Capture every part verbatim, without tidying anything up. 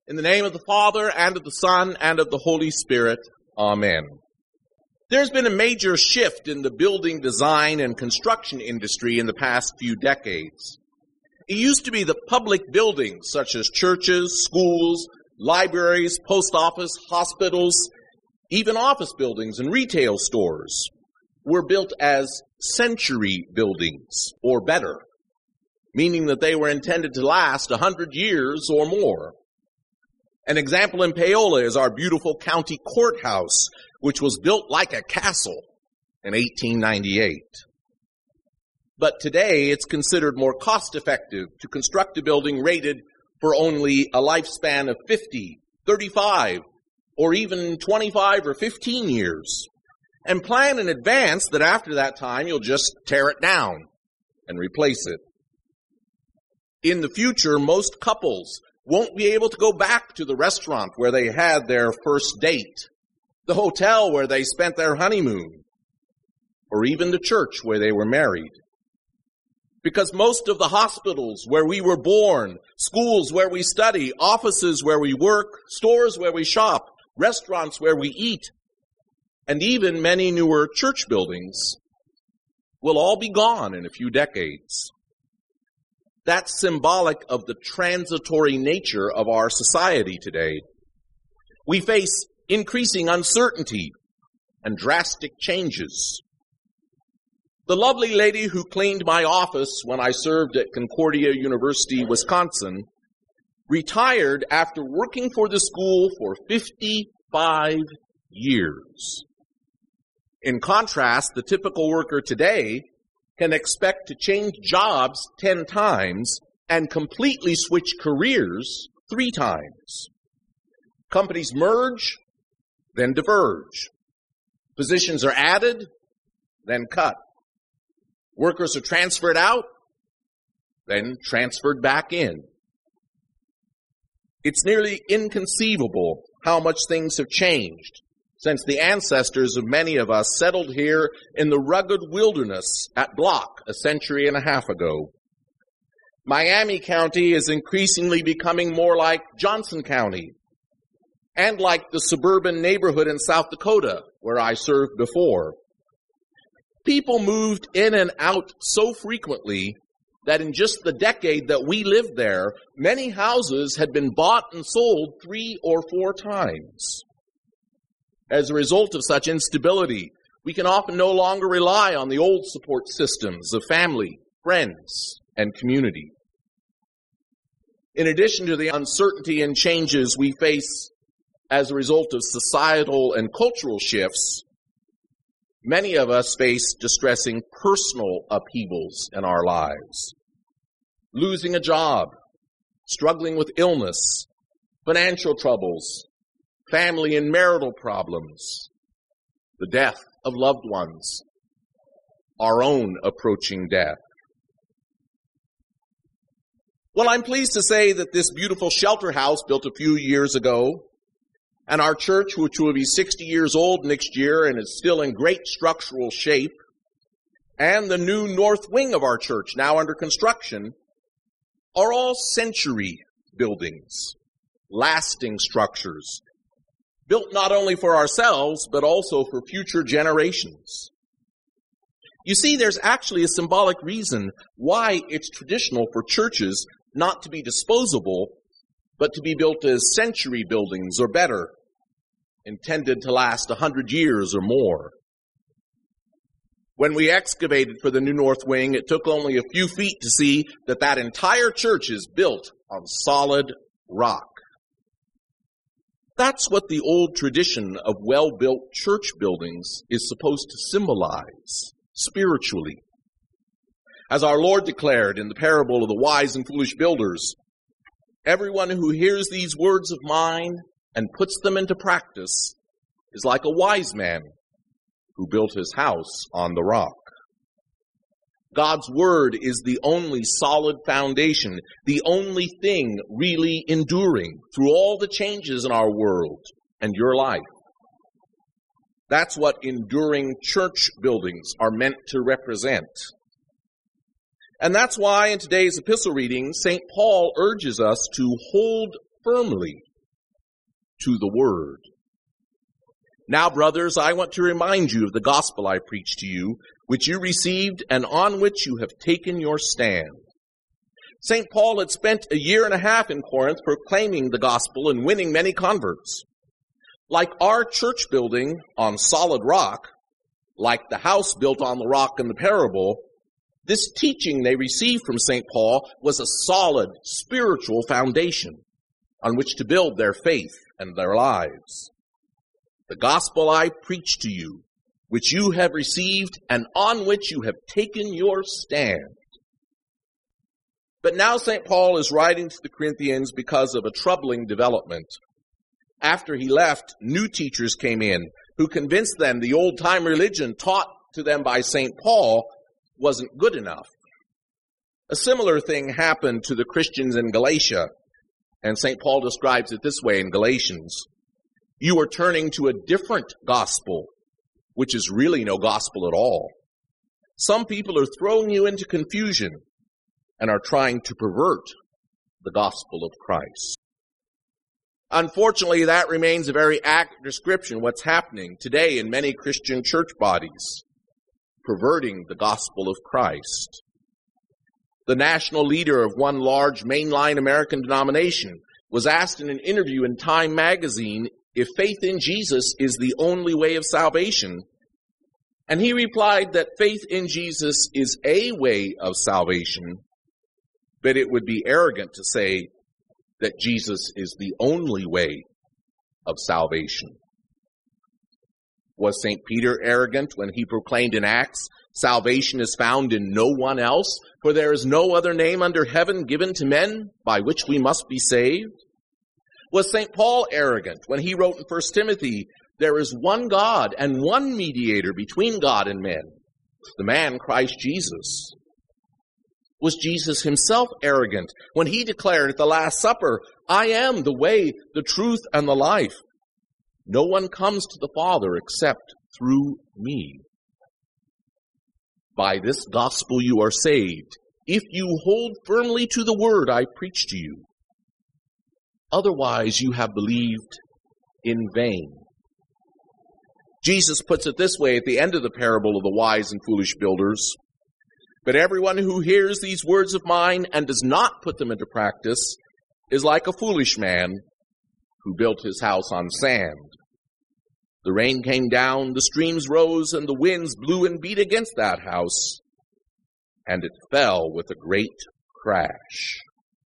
In the name of the Father, and of the Son, and of the Holy Spirit. Amen. There's been a major shift in the building design and construction industry in the past few decades. It used to be that public buildings such as churches, schools, libraries, post office, hospitals, even office buildings and retail stores were built as century buildings or better, meaning that they were intended to last a hundred years or more. An example in Paola is our beautiful county courthouse, which was built like a castle in eighteen ninety-eight. But today, it's considered more cost-effective to construct a building rated for only a lifespan of fifty, thirty-five, or even twenty-five or fifteen years, and plan in advance that after that time, you'll just tear it down and replace it. In the future, most couples won't be able to go back to the restaurant where they had their first date, the hotel where they spent their honeymoon, or even the church where they were married. Because most of the hospitals where we were born, schools where we study, offices where we work, stores where we shop, restaurants where we eat, and even many newer church buildings will all be gone in a few decades. That's symbolic of the transitory nature of our society today. We face increasing uncertainty and drastic changes. The lovely lady who cleaned my office when I served at Concordia University, Wisconsin, retired after working for the school for fifty-five years. In contrast, the typical worker today can expect to change jobs ten times and completely switch careers three times. Companies merge, then diverge. Positions are added, then cut. Workers are transferred out, then transferred back in. It's nearly inconceivable how much things have changed since the ancestors of many of us settled here in the rugged wilderness at Block a century and a half ago. Miami County is increasingly becoming more like Johnson County and like the suburban neighborhood in South Dakota where I served before. People moved in and out so frequently that in just the decade that we lived there, many houses had been bought and sold three or four times. As a result of such instability, we can often no longer rely on the old support systems of family, friends, and community. In addition to the uncertainty and changes we face as a result of societal and cultural shifts, many of us face distressing personal upheavals in our lives. Losing a job, struggling with illness, financial troubles, family and marital problems, the death of loved ones, our own approaching death. Well, I'm pleased to say that this beautiful shelter house built a few years ago, and our church, which will be sixty years old next year and is still in great structural shape, and the new north wing of our church, now under construction, are all century buildings, lasting structures, built not only for ourselves, but also for future generations. You see, there's actually a symbolic reason why it's traditional for churches not to be disposable, but to be built as century buildings or better, intended to last a hundred years or more. When we excavated for the new north wing, it took only a few feet to see that that entire church is built on solid rock. That's what the old tradition of well-built church buildings is supposed to symbolize spiritually. As our Lord declared in the parable of the wise and foolish builders, everyone who hears these words of mine and puts them into practice is like a wise man who built his house on the rock. God's word is the only solid foundation, the only thing really enduring through all the changes in our world and your life. That's what enduring church buildings are meant to represent. And that's why in today's epistle reading, Saint Paul urges us to hold firmly to the word. Now, brothers, I want to remind you of the gospel I preached to you, which you received and on which you have taken your stand. Saint Paul had spent a year and a half in Corinth proclaiming the gospel and winning many converts. Like our church building on solid rock, like the house built on the rock in the parable, this teaching they received from Saint Paul was a solid spiritual foundation on which to build their faith and their lives. The gospel I preach to you, which you have received and on which you have taken your stand. But now Saint Paul is writing to the Corinthians because of a troubling development. After he left, new teachers came in who convinced them the old-time religion taught to them by Saint Paul wasn't good enough. A similar thing happened to the Christians in Galatia, and Saint Paul describes it this way in Galatians. You are turning to a different gospel, which is really no gospel at all. Some people are throwing you into confusion and are trying to pervert the gospel of Christ. Unfortunately, that remains a very accurate description of what's happening today in many Christian church bodies, perverting the gospel of Christ. The national leader of one large mainline American denomination was asked in an interview in Time magazine if faith in Jesus is the only way of salvation. And he replied that faith in Jesus is a way of salvation, but it would be arrogant to say that Jesus is the only way of salvation. Was Saint Peter arrogant when he proclaimed in Acts, salvation is found in no one else, for there is no other name under heaven given to men by which we must be saved? Was Saint Paul arrogant when he wrote in First Timothy, there is one God and one mediator between God and men, the man Christ Jesus? Was Jesus himself arrogant when he declared at the Last Supper, I am the way, the truth, and the life. No one comes to the Father except through me. By this gospel you are saved, if you hold firmly to the word I preach to you. Otherwise you have believed in vain. Jesus puts it this way at the end of the parable of the wise and foolish builders. But everyone who hears these words of mine and does not put them into practice is like a foolish man who built his house on sand. The rain came down, the streams rose, and the winds blew and beat against that house, and it fell with a great crash.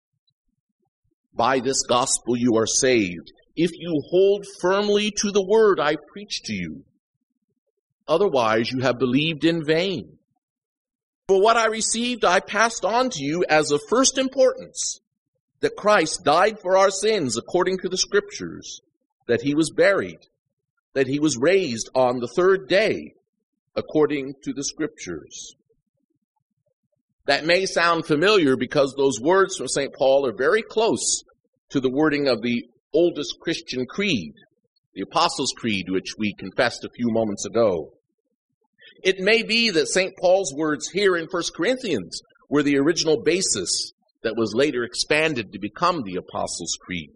By this gospel you are saved, if you hold firmly to the word I preach to you. Otherwise you have believed in vain. For what I received I passed on to you as of first importance, that Christ died for our sins according to the Scriptures, that he was buried, that he was raised on the third day according to the Scriptures. That may sound familiar because those words from Saint Paul are very close to the wording of the oldest Christian creed, the Apostles' Creed, which we confessed a few moments ago. It may be that Saint Paul's words here in First Corinthians were the original basis that was later expanded to become the Apostles' Creed.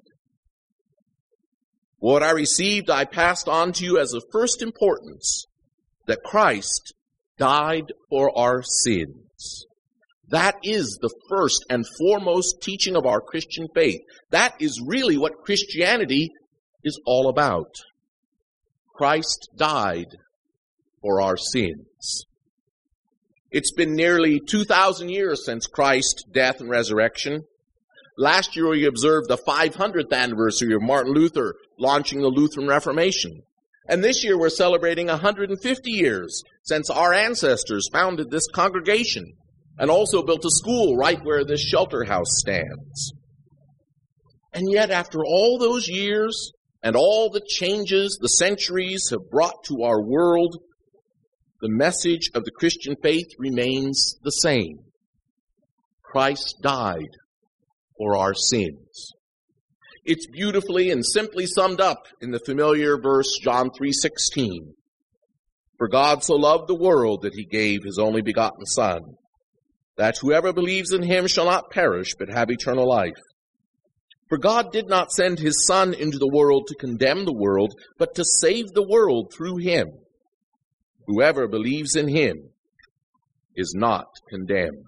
What I received I passed on to you as of first importance, that Christ died for our sins. That is the first and foremost teaching of our Christian faith. That is really what Christianity is all about. Christ died for our sins. It's been nearly two thousand years since Christ's death and resurrection. Last year we observed the five hundredth anniversary of Martin Luther launching the Lutheran Reformation. And this year we're celebrating one hundred fifty years since our ancestors founded this congregation and also built a school right where this shelter house stands. And yet after all those years and all the changes the centuries have brought to our world, the message of the Christian faith remains the same. Christ died for our sins. It's beautifully and simply summed up in the familiar verse John three sixteen. For God so loved the world that he gave his only begotten Son, that whoever believes in him shall not perish but have eternal life. For God did not send his Son into the world to condemn the world, but to save the world through him. Whoever believes in him is not condemned.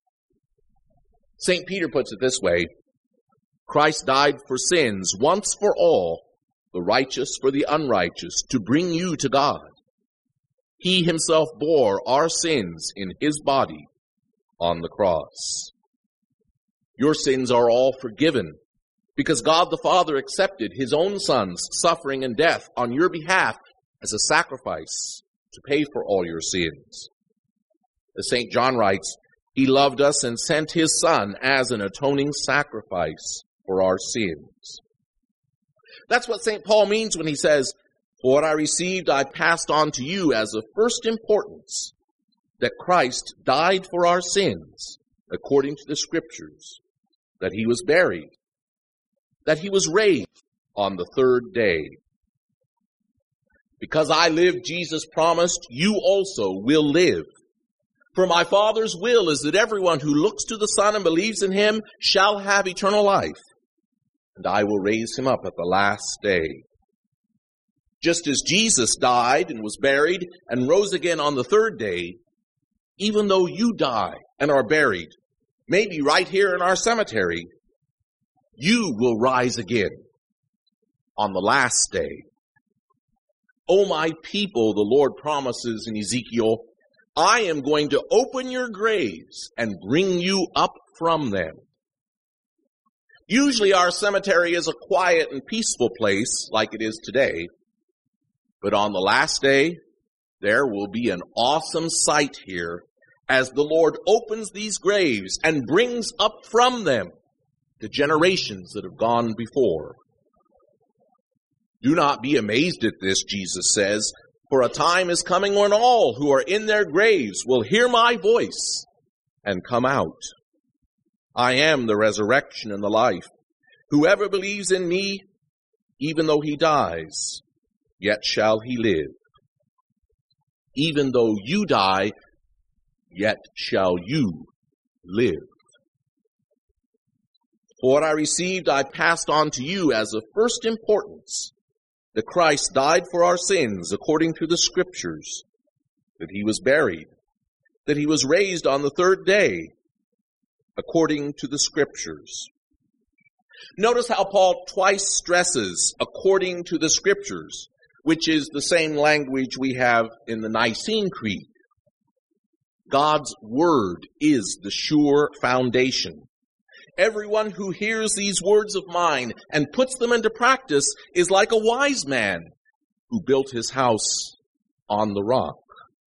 Saint Peter puts it this way: Christ died for sins once for all, the righteous for the unrighteous, to bring you to God. He himself bore our sins in his body on the cross. Your sins are all forgiven because God the Father accepted his own Son's suffering and death on your behalf as a sacrifice to pay for all your sins. As Saint John writes, he loved us and sent his Son as an atoning sacrifice for our sins. That's what Saint Paul means when he says, for what I received I passed on to you as of first importance, that Christ died for our sins according to the Scriptures, that he was buried, that he was raised on the third day. Because I live, Jesus promised, you also will live. For my Father's will is that everyone who looks to the Son and believes in him shall have eternal life, and I will raise him up at the last day. Just as Jesus died and was buried and rose again on the third day, even though you die and are buried, maybe right here in our cemetery, you will rise again on the last day. O my people, the Lord promises in Ezekiel, I am going to open your graves and bring you up from them. Usually our cemetery is a quiet and peaceful place like it is today. But on the last day, there will be an awesome sight here as the Lord opens these graves and brings up from them the generations that have gone before. Do not be amazed at this, Jesus says, for a time is coming when all who are in their graves will hear my voice and come out. I am the resurrection and the life. Whoever believes in me, even though he dies, yet shall he live. Even though you die, yet shall you live. For what I received I passed on to you as of first importance, that Christ died for our sins according to the Scriptures, that he was buried, that he was raised on the third day according to the Scriptures. Notice how Paul twice stresses according to the Scriptures, which is the same language we have in the Nicene Creed. God's Word is the sure foundation. Everyone who hears these words of mine and puts them into practice is like a wise man who built his house on the rock.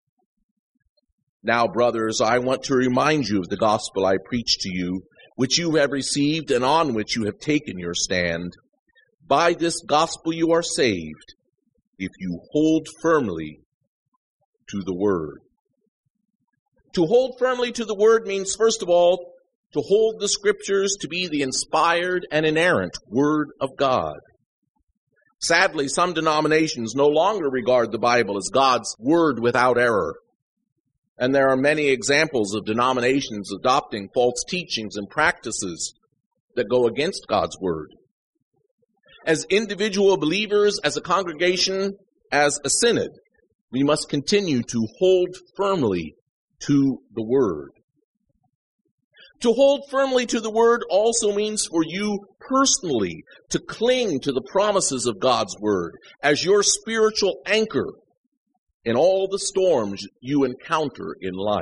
Now, brothers, I want to remind you of the gospel I preached to you, which you have received and on which you have taken your stand. By this gospel you are saved, if you hold firmly to the word. To hold firmly to the word means, first of all, to hold the Scriptures to be the inspired and inerrant Word of God. Sadly, some denominations no longer regard the Bible as God's Word without error. And there are many examples of denominations adopting false teachings and practices that go against God's Word. As individual believers, as a congregation, as a synod, we must continue to hold firmly to the Word. To hold firmly to the Word also means for you personally to cling to the promises of God's Word as your spiritual anchor in all the storms you encounter in life.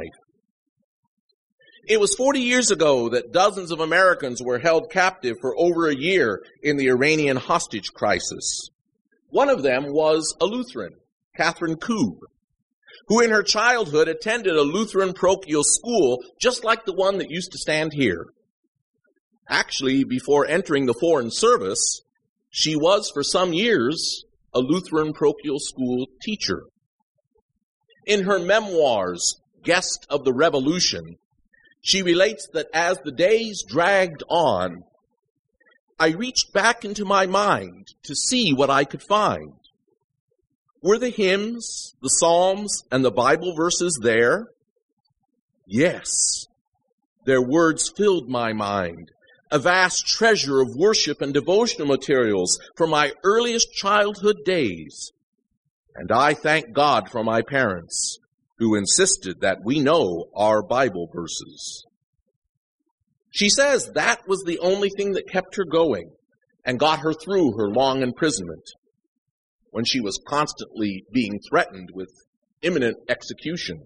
It was forty years ago that dozens of Americans were held captive for over a year in the Iranian hostage crisis. One of them was a Lutheran, Catherine Koob, who in her childhood attended a Lutheran parochial school just like the one that used to stand here. Actually, before entering the Foreign Service, she was for some years a Lutheran parochial school teacher. In her memoirs, Guest of the Revolution, she relates that as the days dragged on, I reached back into my mind to see what I could find. Were the hymns, the psalms, and the Bible verses there? Yes. Their words filled my mind. a vast treasure of worship and devotional materials from my earliest childhood days. And I thank God for my parents, who insisted that we know our Bible verses. She says that was the only thing that kept her going and got her through her long imprisonment, when she was constantly being threatened with imminent execution.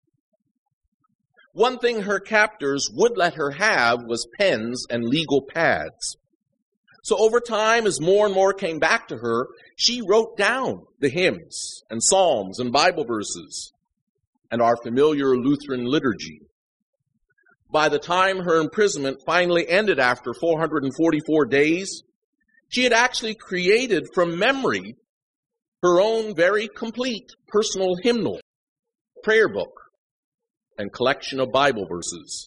One thing her captors would let her have was pens and legal pads. So over time, as more and more came back to her, she wrote down the hymns and psalms and Bible verses and our familiar Lutheran liturgy. By the time her imprisonment finally ended after four hundred forty-four days, she had actually created from memory her own very complete personal hymnal, prayer book, and collection of Bible verses.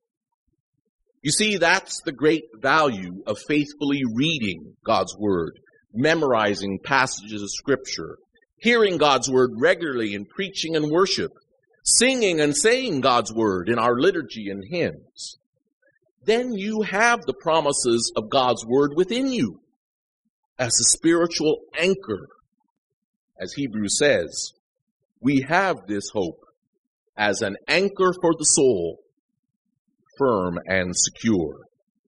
You see, that's the great value of faithfully reading God's Word, memorizing passages of Scripture, hearing God's Word regularly in preaching and worship, singing and saying God's Word in our liturgy and hymns. Then you have the promises of God's Word within you as a spiritual anchor. As Hebrews says, we have this hope as an anchor for the soul, firm and secure.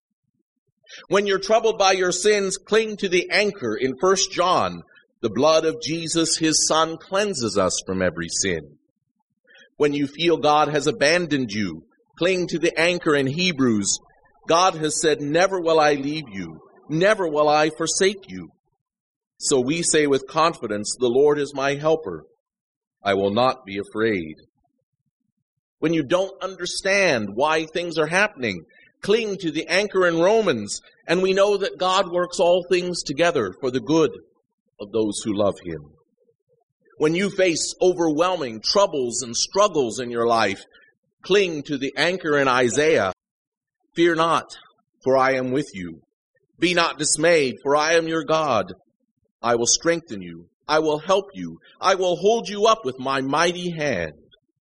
When you're troubled by your sins, cling to the anchor in First John. The blood of Jesus, his Son, cleanses us from every sin. When you feel God has abandoned you, cling to the anchor in Hebrews. God has said, never will I leave you, never will I forsake you. So we say with confidence, the Lord is my helper. I will not be afraid. When you don't understand why things are happening, cling to the anchor in Romans, and we know that God works all things together for the good of those who love him. When you face overwhelming troubles and struggles in your life, cling to the anchor in Isaiah. Fear not, for I am with you. Be not dismayed, for I am your God. I will strengthen you. I will help you. I will hold you up with my mighty hand.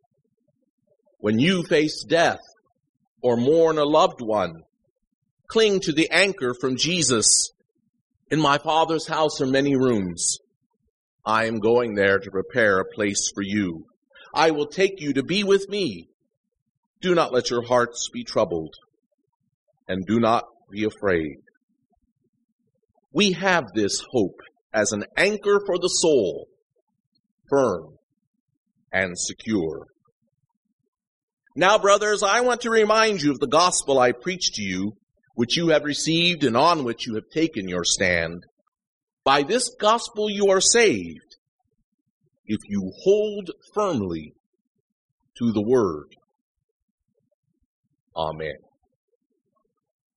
When you face death or mourn a loved one, cling to the anchor from Jesus. In my Father's house are many rooms. I am going there to prepare a place for you. I will take you to be with me. Do not let your hearts be troubled, and do not be afraid. We have this hope as an anchor for the soul, firm and secure. Now, brothers, I want to remind you of the gospel I preached to you, which you have received and on which you have taken your stand. By this gospel you are saved, if you hold firmly to the word. Amen.